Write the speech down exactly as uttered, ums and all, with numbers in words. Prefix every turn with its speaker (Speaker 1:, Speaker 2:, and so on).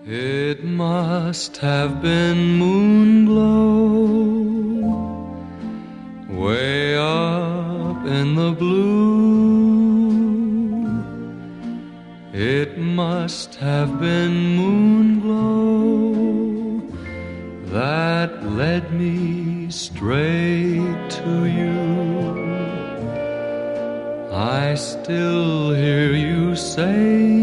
Speaker 1: It must have been moon glow, way up in the blue. It must have been moon glow that led me straight to you. I still hear you say